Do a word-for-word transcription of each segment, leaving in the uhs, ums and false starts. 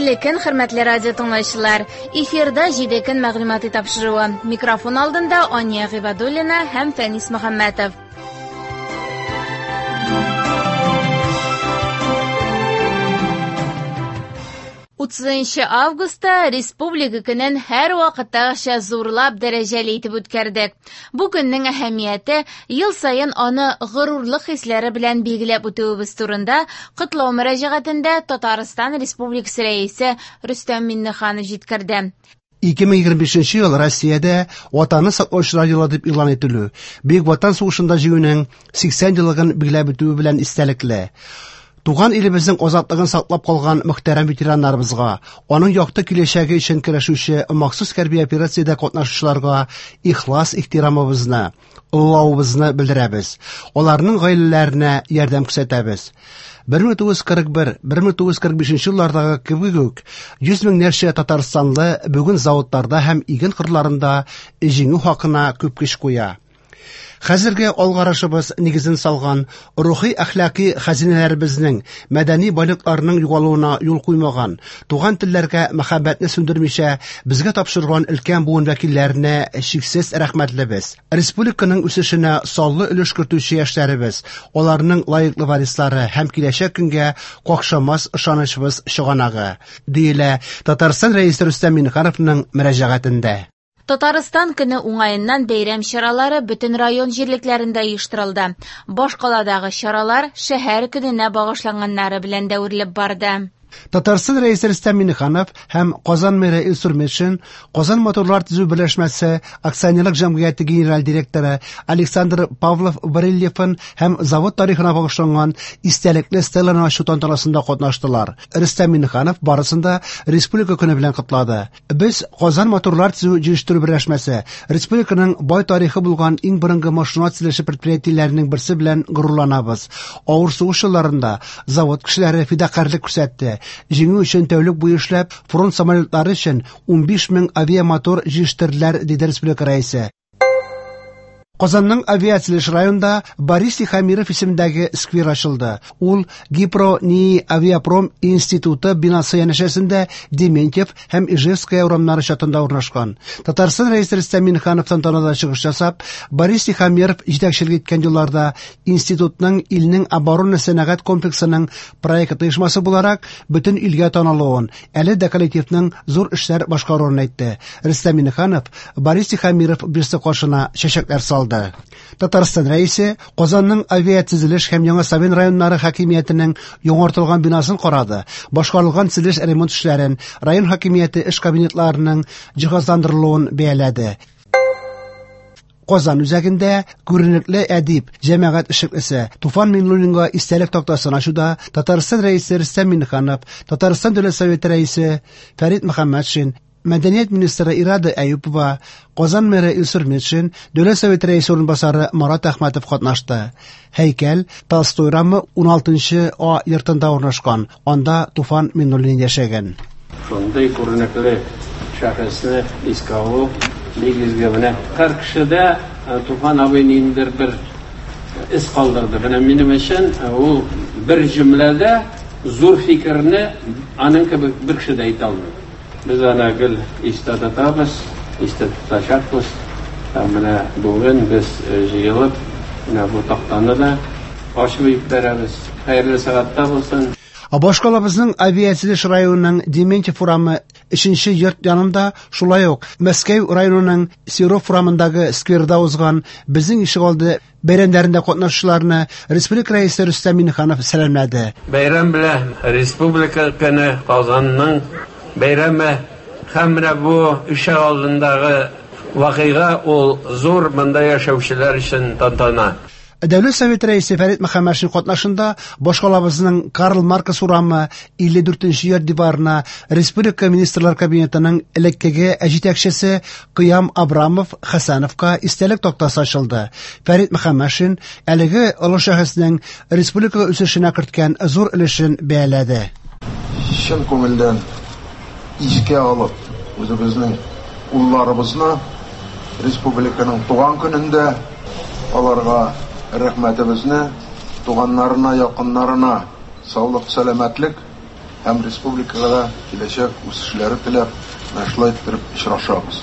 Хәерле көн, хөрмәтле радио тыңлаучылар. Эфирда җиде көн мәгълүматы тапшыруы. Микрофон алдында Ания Гыйбадуллина һәм Фәнис Мөхәммәтов. утызынчы августта республика көнен һәр вакыттагыча зурлап дәрәҗәле итеп үткәрдек. Бу көннең әһәмияте ел сайын аны горурлык хисләре белән билгеләп үтүебез турында котлау мөрәҗәгатендә Татарстан Республикасы рәисе Рөстәм Миннеханов җиткерде. ике мең егерме бишенче ел Россиядә Ватанны саклаучылар елы дип игълан ителү, Бөек Ватан сугышында җиңүнең сиксән еллыгын билгеләп үтү белән истәлекле. Туган илебезнең азатлыгын саклап калган мөхтәрәм ветераннарыбызга, аның якты киләчәге өчен көрәшүче махсус хәрби операциядә катнашучыларга ихлас ихтирамыбызны, олылавыбызны белдерәбез. Аларның гаиләләренә ярдәм күрсәтәбез. бер мең тугыз йөз кырык бер - бер мең тугыз йөз кырык бишенче еллардагы кебек үк йөз меңнәрчә Татарстанлы бүген заводларда һәм иген кырларында җиңү хакына күп көч куя. Хәзерге алгарышыбыз нигезен салган рухи әхлакый хәзинәләребезнең, мәдәни байлыкларның югалуына юл куймаган, туган телләргә мәхәббәтне сүндермичә безгә тапшырган өлкән буын вәкилләренә чиксез рәхмәтлебез. Республиканың үсешенә саллы өлеш кертүче яшьләребез, аларның лаеклы варислары һәм киләчәк көнгә какшамас ышанычыбыз чыганагы, диелә Татарстан рәисе Рөстәм Миннехановның мөрәҗәгатендә. Татарстан көне уңаеннан бәйрәм чаралары бөтен район җирлекләрендә оештырылды. Башкаладагы чаралар шәһәр көненә багышланганнары белән дә үрелеп барды. Татарстан рәисе Рөстәм Миннеханов һәм Казан мэры Илсур Метшин, Казан моторлар төзү берләшмәсе акционерлык җәмгыяте генераль директоры Александр Павлов Барельефын һәм завод тарихына багышланган истәлекле стелланы ачу тантанасында катнаштылар. Рөстәм Миннеханов барысында республика көне белән котлады. Без Казан моторлар төзү җитештерү берләшмәсе, республиканың бай тарихы булган иң борынгы машина төзелеше предприятиеләренең берсе белән горурланабыз. Авыр сугыш елларында завод кешеләре фидакарлык күрсәтте. Җиңү өчен тәүлек буе эшләп, фронт самолетлары өчен ун биш мең авиамотор җитештерделәр, диде республика рәисе. Казанның авиациялеш районында Борис Тихомиров исемендәге сквер ачылды. Ул Гипро НИИ Авиапром институты бинасы янәшәсендә Дементьев һәм Ижевская урамнары чатында урнашкан. Татарстан рәисе Рөстәм Миннеханов тантанада чыгыш ясап, Борис Тихомиров җитәкчелек иткән елларда институтның илнең оборона сәнәгать комплексының проект оешмасы буларак бөтен илгә танылуын, әле дә коллективның зур эшләр башкаруын әйтте. Рөстәм Миннеханов Борис Тихомиров бирсе кашына чәчәкләр салды. Татарстан рәисе Казанның авиатөзелеш һәм Яңа Савин районнары хакимиятенең яңартылган бинасын карады. Башкарылган төзелеш ремонт эшләрен, район хакимияте эш кабинетларының җиһазландырылуын бәяләде. Казан үзәгендә күренекле әдип, җәмәгать эшлеклесе Туфан Миннуллинга истәлек тактасын ачуда Татарстан рәисе Рөстәм Миннеханов, Татарстан Дәүләт Советы рәисе Фәрит Мөхәммәтшин, Мәдәният министры Ирада Әюпова, Казан мэры Илсур Метшин, Дәүләт Советы рәисе урынбасары Марат Әхмәтов катнашты. Һәйкәл Толстой рамы ун алтынчы А йортында урнашкан. Анда Туфан Миннуллин яшәгән. Шундый күренекле шәхесне искә алу нигезгә менә һәр кешедә Туфан абый ниндидер бер эз калдырды. Менә минем өчен ул бер җөмләдә зур фикерне аның кебек бер кеше дә әйтә алмый. Biz ana gül işte tutabız, işte tutacakız. Менә бүген без җыелып, менә бу тактаны да ачып берәбез. Хәерле сәгатьтә булсын. Башкалабызның авиациялеш районының Дементьев урамы өченче йорт янында, шулай ук Мәскәү районының Серов урамындагы скверда узган безнең ишегалды бәйрәмнәрендә катнашучыларны республика рәисе Рөстәм Миннеханов сәламлады. Бәйрәм белән республика көне Казанның бәйрәме һәм менә бу ишек алдындагы вакыйга ул зур монда яшәүчеләр өчен тантана. Дәүләт Советы рәисе Фәрит Мөхәммәтшин катнашында башкалабызның Карл Маркс урамы илле дүртенче йорт диварына республика министрлар кабинетының элеккеге җитәкчесе Кыям Абрамов Хәсәновка истәлек тактасы ачылды. Фәрит Мөхәммәтшин әлеге олы шәхеснең республика үсешенә керткән зур өлешен бәяләде. Чын күңелдән искә алып, үзебезнең улларыбызны республиканың туган көнендә аларга рәхмәтебезне, туганнарына, якыннарына саулык, сәламәтлек, һәм республикага киләчәк үсешләре теләп, шулай итеп очрашабыз.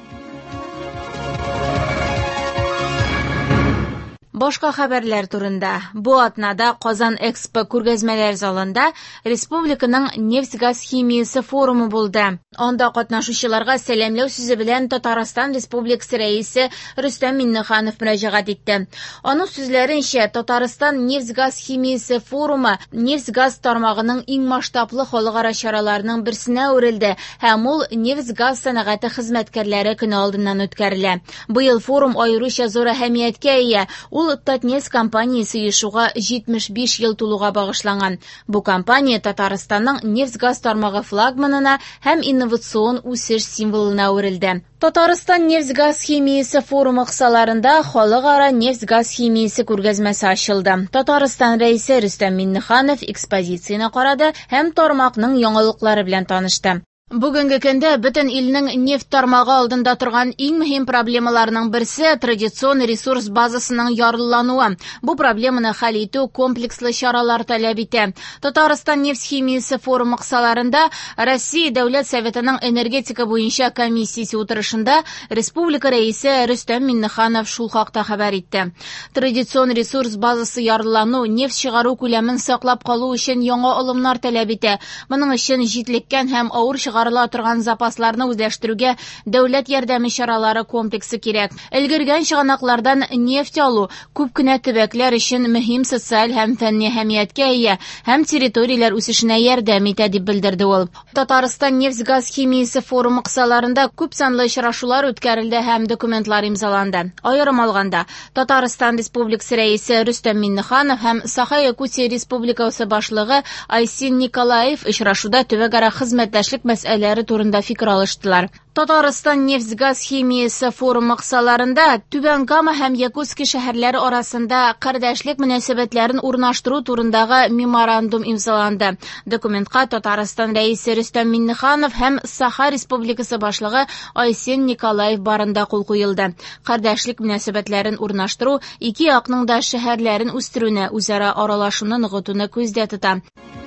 Башка хәбәрләр турында. Бу атнада Казан Экспо күргәзмәләр залында республиканың нефть-газ химиясе форумы булды. Анда катнашучыларга сәламләү сүзе белән Татарстан Республикасы рәисе Рөстәм Миннеханов мөрәҗәгать итте. Аның сүзләренчә, Татарстан нефть-газ химиясе форумы нефть-газ тармагының иң масштаблы халыкара чараларының берсенә үрелде һәм ул нефть-газ сәнәгате хезмәткәрләре көне алдыннан үткәрелә. Быел форум аеруча зур әһәмияткә ия. Ул Татнефть компаниясе ешуга җитмеш биш ел тулуга багышланган. Бу компания Татарстанның нефть-газ тармагы флагманына һәм инновацион үсеш символына үрелде. Татарстан нефть-газ химиясе форумы кысаларында халыкара нефть-газ химиясе күргәзмәсе ачылды. Татарстан рәисе Рөстәм Миннеханов экспозицияне карады һәм тармакның яңалыклары белән танышты. Бүгенге көндә бөтен илнең нефть тармагы алдында торган иң мөһим проблемаларның берсе традицион ресурс базасының ярыллануы. Бу проблеманы хәл итү комплекслы чаралар таләп итә. Татарстан нефть химиясе форумы кысаларында Россия Дәүләт Советының энергетика буенча комиссиясе утырышында республика рәисе Рөстәм Миннеханов шул хакта хәбәр итте. Традицион ресурс базасы ярыллану нефть чыгару күләмен саклап калу өчен яңа алымнар таләп итә. Моның өчен җитлеккән һәм авыр чыгарыла торган запасларны үзләштерүгә дәүләт ярдәме чаралары комплексы кирәк. Өлгергән чыганаклардан нефть алу күп кенә төбәкләр өчен мөһим социаль һәм фәнни әһәмияткә ия һәм территорияләр үсешенә ярдәм итә дип белдерде ул. Татарстан нефть-газ химиясе форумы кысаларында күп санлы очрашулар үткәрелде һәм документлар имзаланды. Аерым алганда, Татарстан Республикасы рәисе Рөстәм Миннеханов һәм Саха-Якутия Республикасы башлыгы Айсин Николаев очрашуда төбәкара хезмәттәшлек мәсьәләләре турында фикер алыштылар. Татарстан нефть-газ химиясе форумы кысаларында Түбән Кама һәм Якутск шәһәрләре арасында кардәшлек мөнәсәбәтләрен урнаштыру турындагы меморандум имзаланды. Документка Татарстан рәисе Рөстәм Миннеханов һәм Саха Республикасы башлыгы Айсин Николаев барында кул куелды. Кардәшлек мөнәсәбәтләрен урнаштыру ике якның да шәһәрләрен үстерүне, үзара аралашуны ныгытуны күздә тота.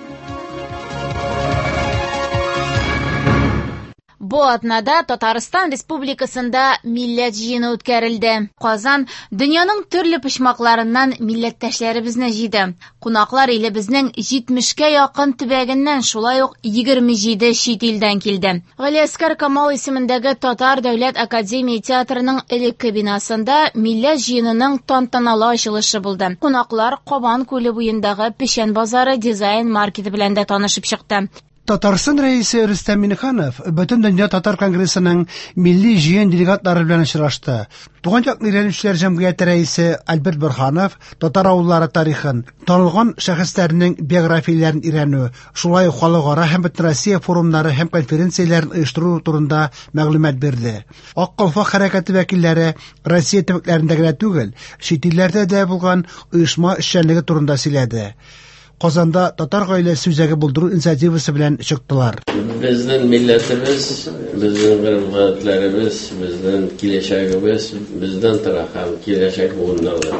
Бу атнада Татарстан Республикасында милләт җыены үткәрелде. Казан дөньяның төрле почмакларыннан милләттәшләребезне җыйды. Кунаклар илебезнең җитмешкә якын төбәгеннән, шулай ук егерме җиде чит илдән килде. Галиәскәр Камал исемендәге Татар Дәүләт Академия театрының элекке бинасында милләт җыенының тантаналы ачылышы булды. Кунаклар Кабан күле буендагы Печән базары дизайн маркеты белән дә танышып чыкты. Татарстан рәисе Рөстәм Миннеханов бөтен дөнья татар конгрессының милли җыен делегатлары белән очрашты. Туган як өйрәнүчеләр җәмгыяте рәисе Альберт Борханов татар авыллары тарихын, танылган шәхесләрнең биографияләрен өйрәнү, шулай ук халыкара һәм бөтен Россия форумнары һәм конференцияләрен оештыру турында мәгълүмат бирде. Ак калфа хәрәкәте вәкилләре Россия төбәкләрендә генә түгел, чит илләрдә дә булган оешма эшчәнлеге турында сөйләде. Казанда татар гаиләсе үзәге булдыру инициативасы белән чыктылар. Безнең милләтебез, безнең гыйлемләребез, безнең киләчәгебез, бездән тора һәм киләчәк буыннарда.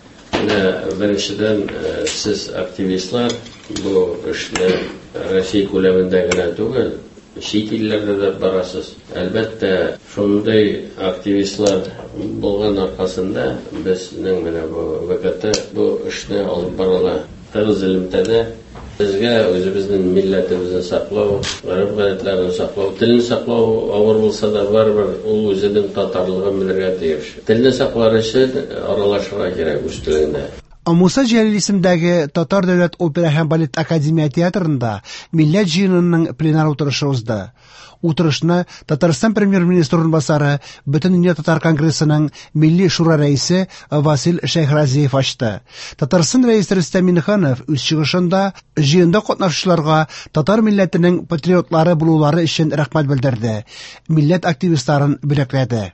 Беренчедән, сез активистлар бу эшне Россия күләмендә генә түгел, чит илләрдә дә барасыз. Әлбәттә, шундый активистлар булган аркасында безнең менә бу вакытта бу эшне алып барыла. Тырыз элемтәдә безгә үзебезнең милләтебезне саклау, гадәтләрне саклау, телне саклау авыр булса да барбер ул үзенең татарлыгын белергә тиеш. Телне саклар өчен аралашырга кирәк үз телендә. Муса Җәлил исемендәге Татар Дәүләт опера һәм балет академия театрында милләт җыенының пленар утырышы узды. Утырышны Татарстан премьер-министры урынбасары, бөтен дөнья татар конгрессының милли шура рәисе Васил Шәйхразиев ачты. Татарстан рәисе Рөстәм Миннеханов үз чыгышында җыенда катнашучыларга татар милләтенең патриотлары булулары өчен рәхмәт белдерде. Милләт активистларын бүләкләде.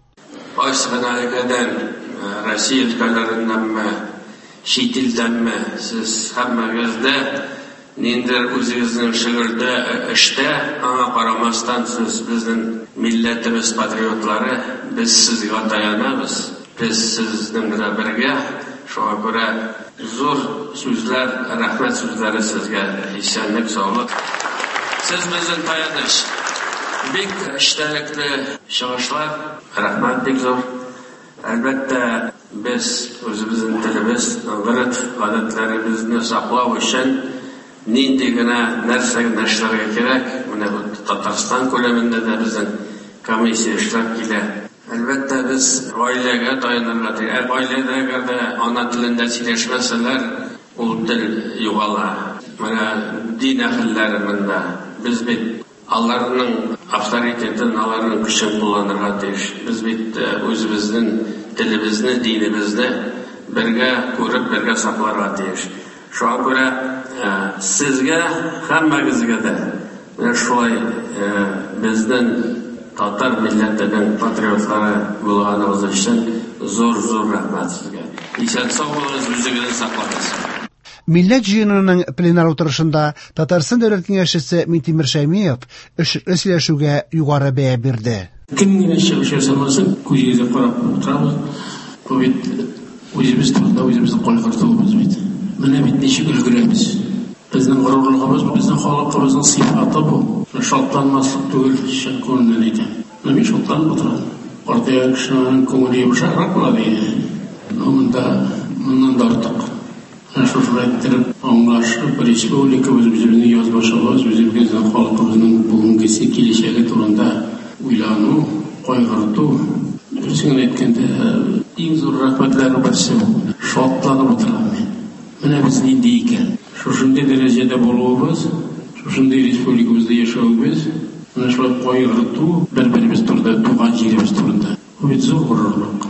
Россия өлкәләреннәнме, чит илдәнме, сез һәммәгездә ниндер үзегезнең шигырьдә эштә, аңа карамастан сез безнең милләтебез патриотлары, без сезгә таянабыз, без сезнең белән бергә. Шуңа күрә зур сүзләр, рәхмәт сүзләре сезгә, исәнлек, саулык. Siz bizden tayanış. Bek işterekli шығышлар, рахмат бек зор. Әлбәттә, biz özümüzün tilimiz, гырыт гадәтләребезне саклау өчен нинди генә нәрсәне эшләргә кирәк? Менә бу Татарстан күләмендә дә безнең комиссия эшләп килә. Әлбәттә, без гаиләгә таянырга кирәк. Гаиләдә әгәр дә ана телендә сөйләшмәсәләр, ул тел югала. Менә дин әһелләрендә biz бит Алларның авторитетын, аларның көчен кулланырга тиеш. Без бит үзебезнең телебезне, динебезне бергә күреп, бергә сакларга тиеш. Шуңа күрә сезгә һәммәгезгә дә менә шулай безнең татар милләтенең патриотлары булганыгыз өчен зур-зур рәхмәт сезгә. Исән сау булыгыз, үзегезне саклагыз. Милләт җыенының пленар утырышында Татарстан дәүләт киңәшчесе Минтимер Шәймиев эшлекле сөйләшүгә югары бәя бирде. Кем генә чыгыш ясамасын, күзегезгә карап утырабыз. Бу бит үзебез турында үзебезне кайгыртуыбыз бит. Менә бит ничек өлгерәбез. Безнең горурлыгыбыз, безнең халкыбызның сыйфаты бу. Шатланмаслык түгел, чын күңелдән әйтәм. Менә шатланып утырам. Артык кешенең күңеле йомшарак була ди. Монда моннан да артык. Шушылайтырып, аңлашып, республика үзебезне язбашыбыз, үзебезнең халкыбызның бүгенгесе киләчәге турында уйлану, кайгырту, дөресен әйткәндә, иң зур рәхмәтләр берсе шатланып утырам мин. Менә без нинди икән? Шушындый дәрәҗәдә булуыбыз, шушындый республикабызда яшәүбез, менә шулай кайгырту, бер-беребез турында, туган җиребез турында. Бу бит зур горурлык.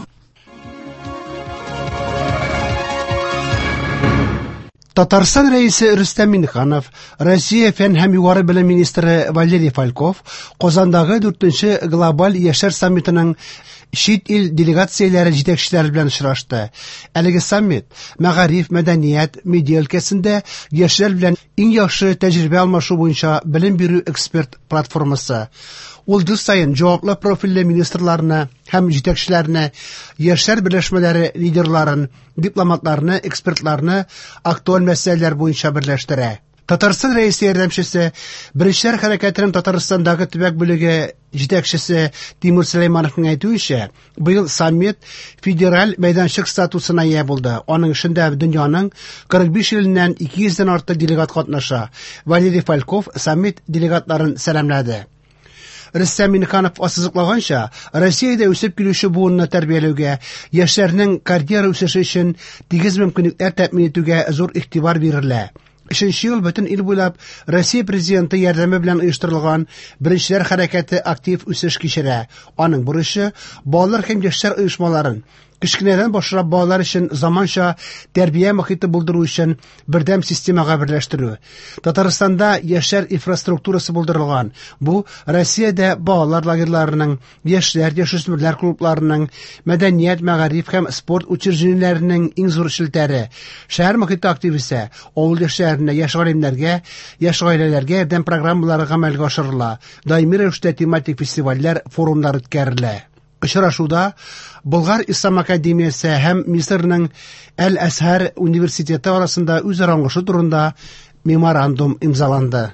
Татарстан рәисе Рөстәм Миннеханов, Россия фән һәм югары белем министры Валерий Фальков Казандагы дүртенче глобаль яшьләр саммитының чит ил делегацияләре җитәкчеләре белән очрашты. Әлеге саммит мәгариф, мәдәният, медиа өлкәсендә яшьләр белән иң яхшы тәҗрибә алмашу буенча белем бирү эксперт платформасы. Ул ел саен җаваплы профильле министрларны һәм җитәкчеләрне, яшьләр берләшмәләре лидерларын, дипломатларны, экспертларны актуаль мәсьәләләр буенча берләштерә. Татарстан рәисе ярдәмчесе, Беренчеләр хәрәкәтенең Татарстандагы төбәк бүлеге җитәкчесе Тимур Сөләймановның әйтүенчә, быел саммит федераль мәйданчык статусына ия булды. Аның эшендә дөньяның кырык биш иленнән ике йөздән артык делегат катнаша. Валерий Фальков саммит делегатларын сәламлады. Рөстәм Миннеханов ассызыклаганча, Россиядә үсеп килүче буынны тәрбияләүгә, яшьләрнең карьера үсеше өчен тигез мөмкинлекләр тәэмин итүгә зур игътибар бирелә. Өченче ел бөтен ил буйлап Россия президенты ярдәме белән оештырылган Беренчеләр хәрәкәте актив үсеш кичерә. Аның бурычы балалар һәм яшьләр оешмаларын кечкенәдән башлап балалар өчен заманча тәрбия мөхите булдыру өчен бердәм системага берләштерү. Татарстанда яшьләр инфраструктурасы булдырылган. Бу Россиядә балалар лагерьларының, яшьләр, яшүсмерләр клубларының, мәдәният, мәгариф һәм спорт учреждениеләренең иң зур шелтәре. Шәһәр мөхите активисты, авыл яшьләренә, яшь галимнәргә, яшь гаиләләргә ярдәм программалары гамәлгә ашырыла. Даими рәвештә тематик фестивальләр, форумнар үткәрелә. Очрашуда Болгар Ислам академиясе һәм Мисырның Әл-Азһар университеты арасында үзара аңлашу турында меморандум имзаланды.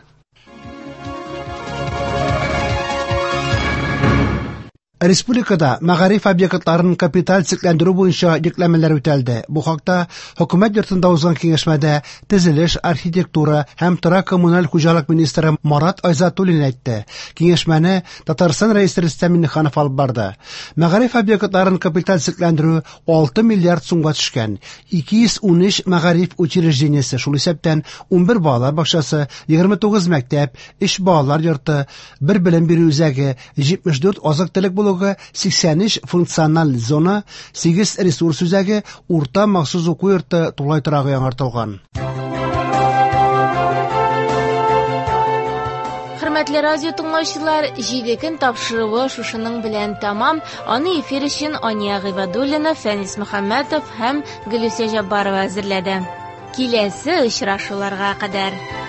Республикада мәгариф объектларын капиталь цикләндерү буенча йөкләмәләр үтәлде. Бу хакта хөкүмәт йортында узган киңәшмәдә төзелеш, архитектура һәм тора коммуналь хуҗалык министры Марат Айзатуллин әйтте. Киңәшмәне Татарстан рәисе Рөстәм Миннеханов алып барды. Мәгариф объектларын капиталь цикләндерү алты миллиард сумга төшкән. ике йөз ун өч мәгариф учреждениесе, шул исәптән ун бер балалар бакчасы, егерме тугыз мәктәп, өч балалар йорты, бер белем бирү үзәге, җитмеш дүрт азык-төлек сиксән өч функциональ зона, сигез ресурс үзәге, урта махсус уку йорты тулай торагы яңартылган. Хөрмәтле радио тыңлаучылар, җиде көн тапшыруы шушының белән тамам. Аны эфир өчен Ания Гыйбадуллина, Фәнис Мөхәммәтов һәм Гөлүсә Җаббарова әзерләде. Киләсе очрашуларга кадәр